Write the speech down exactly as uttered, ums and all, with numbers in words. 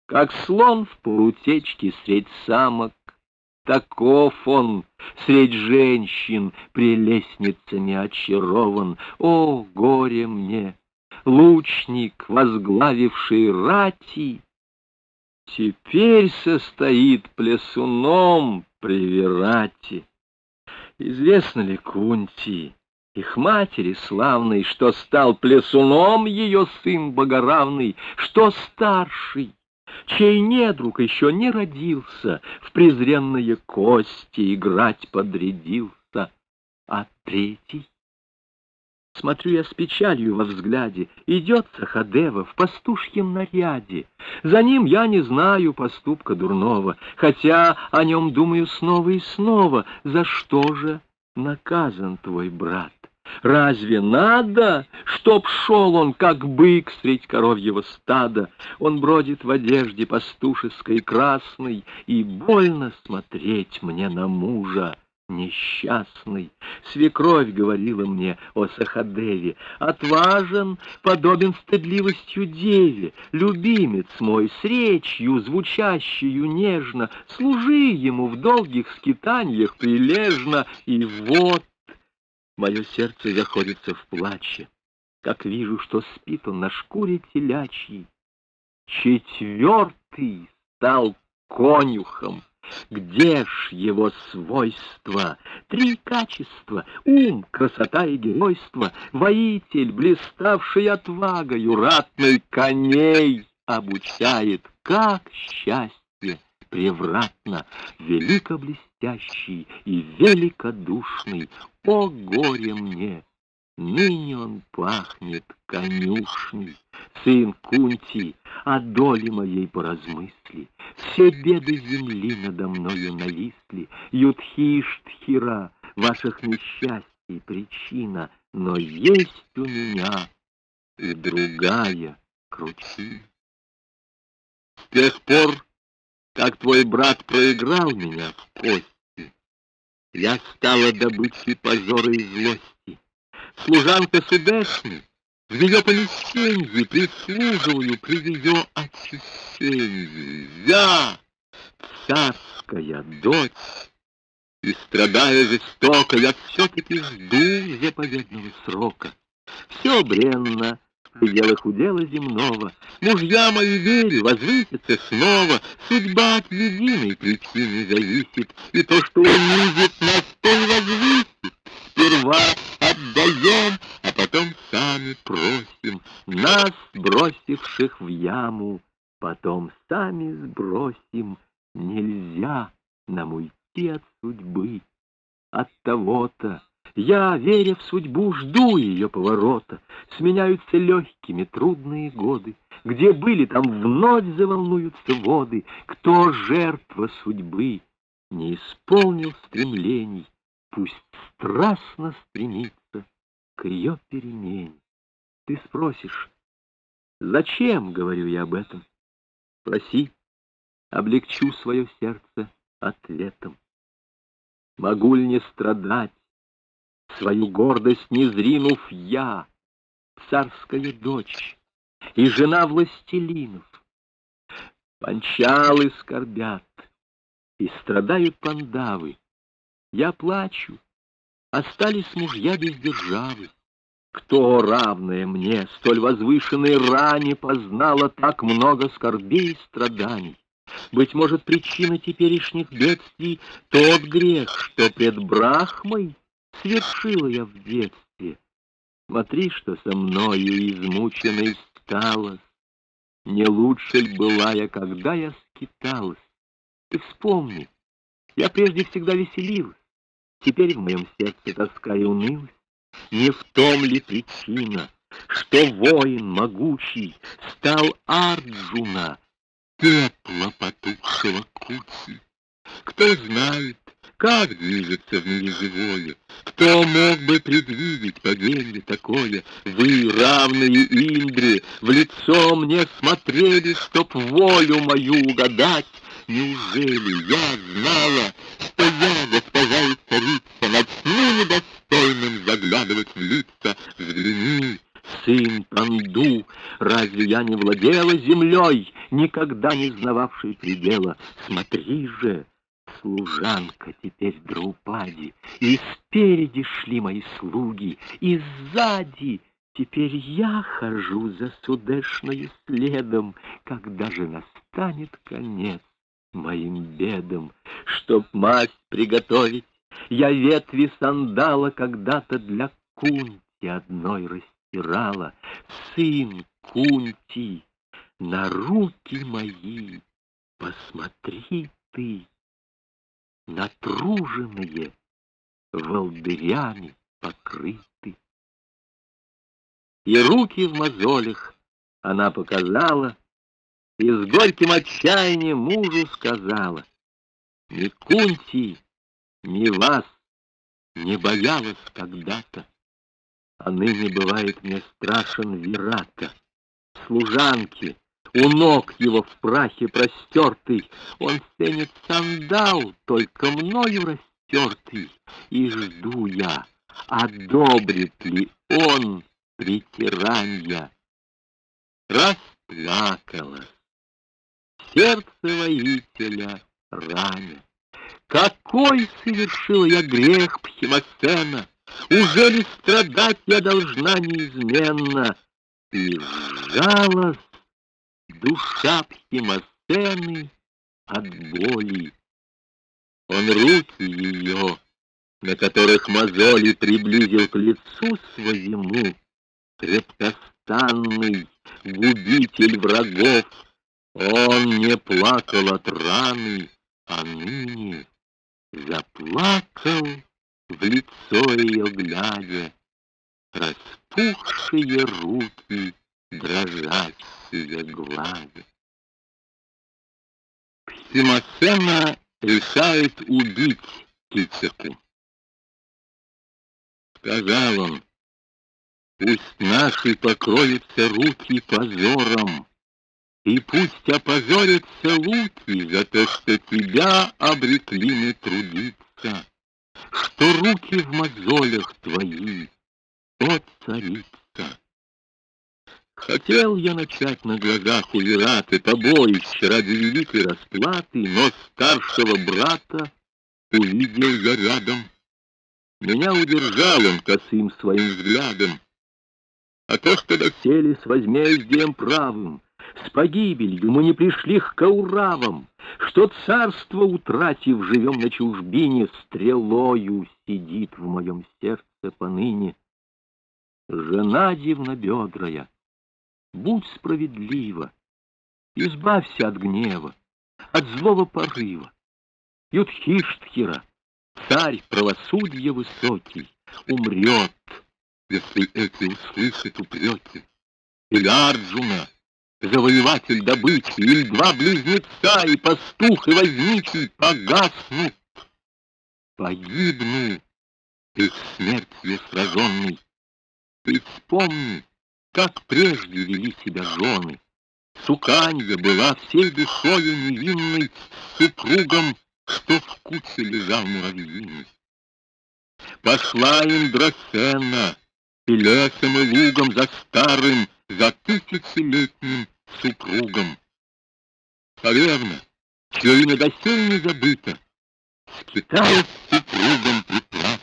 Как слон в полутечке средь самок, таков он средь женщин прелестницами очарован. О, горе мне! Лучник, возглавивший рати, теперь состоит плясуном при Вирате. Известно ли Кунти, их матери славной, что стал плясуном ее сын богоравный, что старший, чей недруг еще не родился, в презренные кости играть подрядился, а третий? Смотрю я с печалью во взгляде, идет Сахадева в пастушьем наряде. За ним я не знаю поступка дурного, хотя о нем думаю снова и снова. За что же наказан твой брат? Разве надо, чтоб шел он, как бык, средь коровьего стада? Он бродит в одежде пастушеской красной, и больно смотреть мне на мужа несчастный. Свекровь говорила мне о Сахадеве: отважен, подобен стыдливостью деве, любимец мой, с речью, звучащую нежно, служи ему в долгих скитаньях прилежно. И вот мое сердце заходится в плаче, как вижу, что спит он на шкуре телячьей. Четвертый стал конюхом. Где ж его свойства? Три качества: ум, красота и геройство. Воитель, блиставший отвагою, ратный коней обучает, как счастье превратно, велико блестящий и великодушный. О, горе мне! Ныне он пахнет конюшней. Сын Кунти, о доле моей поразмысли. Все беды земли надо мною нависли. Юдхиштхира, ваших несчастий причина, но есть у меня и другая кручина. С тех пор, как твой брат проиграл меня в кости, я стала добычей позора и злости. Служанка Судешны, в ее помещении прислуживаю при ее очищении. Я, царская дочь, и, страдая жестоко, я все-таки жду заповедного срока. Все бренно в пределах удела земного. Мужья мои, верю, возвысятся снова. Судьба от единой причины зависит, и то, что унизит нас, то и возвысит. Сперва отдаем, а потом сами просим. Нас, бросивших в яму, потом сами сбросим. Нельзя нам уйти от судьбы. От того-то я, веря в судьбу, жду ее поворота. Сменяются легкими трудные годы. Где были, там вновь заволнуются воды. Кто жертва судьбы не исполнил стремлений, пусть страстно стремится к ее перемене. Ты спросишь, зачем говорю я об этом? Спроси, облегчу свое сердце ответом. Могу ли не страдать, свою гордость не зринув, я, царская дочь и жена властелинов? Панчалы скорбят, и страдают пандавы. Я плачу, остались мужья без державы. Кто, равная мне, столь возвышенной ране, познала так много скорбей и страданий? Быть может, причина теперешних бедствий — тот грех, что пред Брахмой совершила я в детстве. Смотри, что со мною измученной сталось. Не лучше ль была я, когда я скиталась? Ты вспомни, я прежде всегда веселилась. Теперь в моем сердце тоска и унылость. Не в том ли причина, что воин могучий стал Арджуна, пепла потухшего Кути? Кто знает, как движется в мире живое? Кто мог бы предвидеть падение такое? Вы, равные Индре, в лицо мне смотрели, чтоб волю мою угадать. Неужели я знала, что я, госпожа и царица, начну недостойным заглядывать в лица? Взгляни, сын Панду, разве я не владела землей, никогда не знававшей предела? Смотри же, служанка теперь Драупади, и спереди шли мои слуги, и сзади. Теперь я хожу за Судешною следом, когда же настанет конец моим бедам. Чтоб масть приготовить, я ветви сандала когда-то для Кунти одной растирала. Сын Кунти, на руки мои посмотри ты, натруженные, волдырями покрыты. И руки в мозолях она показала, и с горьким отчаянием мужу сказала: ни Кунти, ни вас не боялась когда-то, а ныне бывает мне страшен Вирата. Служанки, у ног его в прахе простертый, он ценит сандал, только мною растертый, и жду я, одобрит ли он притиранья. Расплакалась сердце воителя раня. Какой совершила я грех, Пхимосена? Уже ли страдать я должна неизменно? И сжалась душа Пхимосены от боли. Он руки ее, на которых мозоли, приблизил к лицу своему. Крепкостанный губитель врагов, он не плакал от раны, а ныне заплакал, в лицо ее глядя, распухшие руки, дрожащие гладя. Пхимосена решает убить Кицеку. Сказал он: пусть наши покроются руки позором, и пусть опозорятся луки за то, что тебя обрекли мы трудиться, что руки в мозолях твои, о царица. Хотел я начать на глазах у Вираты побоище ради великой расплаты, но старшего брата увидел я рядом. Меня удержал он косым своим взглядом. А то, что доселе с возмездием правым, с погибелью мы не пришли к Кауравам, что царство, утратив, живем на чужбине, стрелою сидит в моем сердце поныне. Жена дивнобедрая, будь справедлива, избавься от гнева, от злого порыва. Юдхиштхира, царь правосудия высокий, умрет, если эти услышит упреки. Или Арджуна, завоеватель добычи, или два близнеца, и пастух, и возничий погаснут. Погибну, их смертью сраженный. Ты вспомни, как прежде вели себя жены. Суканья была всей душою невинной супругом, что в куче лежал муравьиный. Пошла Индрасена и лесом, и лугом за старым, за тысячелетним супругом. Царевна, чье имя доселе не забыто, скиталась с супругом прекрасным.